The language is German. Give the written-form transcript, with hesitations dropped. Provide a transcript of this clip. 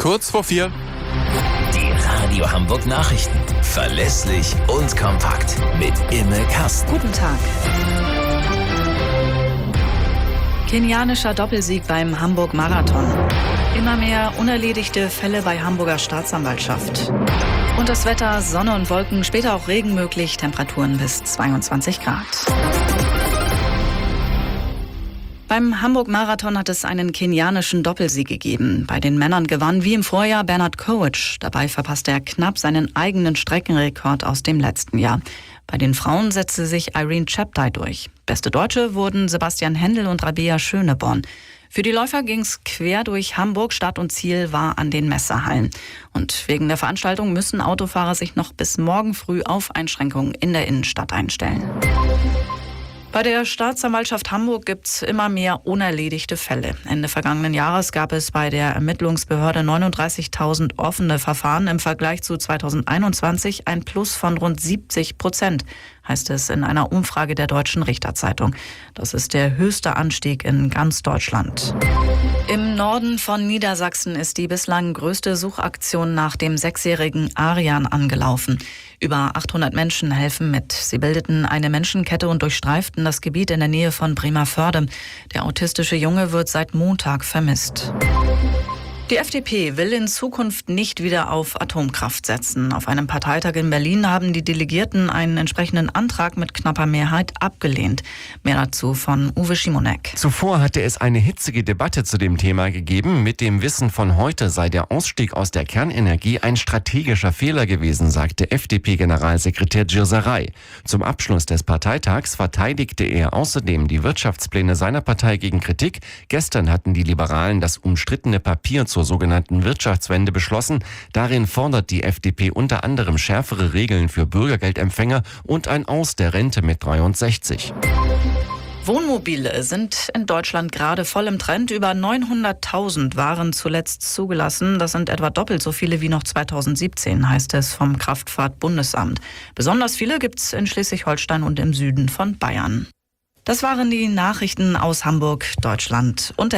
Kurz vor 4. Die Radio Hamburg Nachrichten. Verlässlich und kompakt. Mit Imme Kasten. Guten Tag. Kenianischer Doppelsieg beim Hamburg-Marathon. Immer mehr unerledigte Fälle bei Hamburger Staatsanwaltschaft. Und das Wetter, Sonne und Wolken, später auch Regen möglich, Temperaturen bis 22 Grad. Beim Hamburg-Marathon hat es einen kenianischen Doppelsieg gegeben. Bei den Männern gewann wie im Vorjahr Bernhard Kowic. Dabei verpasste er knapp seinen eigenen Streckenrekord aus dem letzten Jahr. Bei den Frauen setzte sich Irene Cheptai durch. Beste Deutsche wurden Sebastian Händel und Rabea Schöneborn. Für die Läufer ging's quer durch Hamburg. Start und Ziel war an den Messehallen. Und wegen der Veranstaltung müssen Autofahrer sich noch bis morgen früh auf Einschränkungen in der Innenstadt einstellen. Bei der Staatsanwaltschaft Hamburg gibt's immer mehr unerledigte Fälle. Ende vergangenen Jahres gab es bei der Ermittlungsbehörde 39.000 offene Verfahren. Im Vergleich zu 2021 ein Plus von rund 70%, heißt es in einer Umfrage der Deutschen Richterzeitung. Das ist der höchste Anstieg in ganz Deutschland. Im Norden von Niedersachsen ist die bislang größte Suchaktion nach dem 6-jährigen Arian angelaufen. Über 800 Menschen helfen mit. Sie bildeten eine Menschenkette und durchstreiften das Gebiet in der Nähe von Bremervörde. Der autistische Junge wird seit Montag vermisst. Die FDP will in Zukunft nicht wieder auf Atomkraft setzen. Auf einem Parteitag in Berlin haben die Delegierten einen entsprechenden Antrag mit knapper Mehrheit abgelehnt. Mehr dazu von Uwe Schimonek. Zuvor hatte es eine hitzige Debatte zu dem Thema gegeben. Mit dem Wissen von heute sei der Ausstieg aus der Kernenergie ein strategischer Fehler gewesen, sagte FDP-Generalsekretär Girsaray. Zum Abschluss des Parteitags verteidigte er außerdem die Wirtschaftspläne seiner Partei gegen Kritik. Gestern hatten die Liberalen das umstrittene Papier zur sogenannten Wirtschaftswende beschlossen. Darin fordert die FDP unter anderem schärfere Regeln für Bürgergeldempfänger und ein Aus der Rente mit 63. Wohnmobile sind in Deutschland gerade voll im Trend. Über 900.000 waren zuletzt zugelassen. Das sind etwa doppelt so viele wie noch 2017, heißt es vom Kraftfahrtbundesamt. Besonders viele gibt's in Schleswig-Holstein und im Süden von Bayern. Das waren die Nachrichten aus Hamburg, Deutschland und